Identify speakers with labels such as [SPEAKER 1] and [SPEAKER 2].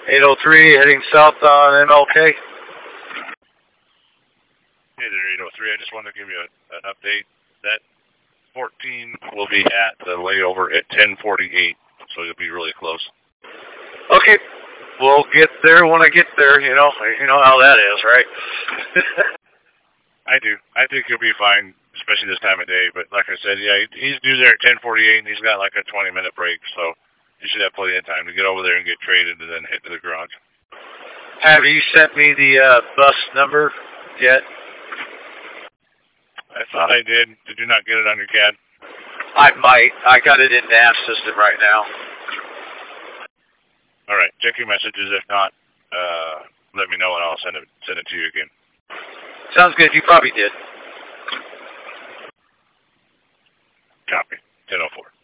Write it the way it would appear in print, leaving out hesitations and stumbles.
[SPEAKER 1] 803 heading south on MLK.
[SPEAKER 2] Hey there, 803. I just wanted to give you an update. That 14 will be at the layover at 10:48, so you'll be really close.
[SPEAKER 1] Okay, we'll get there when I get there. You know how that is, right?
[SPEAKER 2] I do. I think you'll be fine, especially this time of day. But like I said, yeah, he's due there at 10:48, and he's got like a 20-minute break, so you should have plenty of time to get over there and get traded and then head to the garage.
[SPEAKER 1] Have you sent me the bus number yet?
[SPEAKER 2] I thought I did. Did you not get it on your CAD?
[SPEAKER 1] I might. I got it in nav system right now.
[SPEAKER 2] All right. Check your messages. If not, let me know and I'll send it to you again.
[SPEAKER 1] Sounds good. You probably did.
[SPEAKER 2] Copy. 10:04.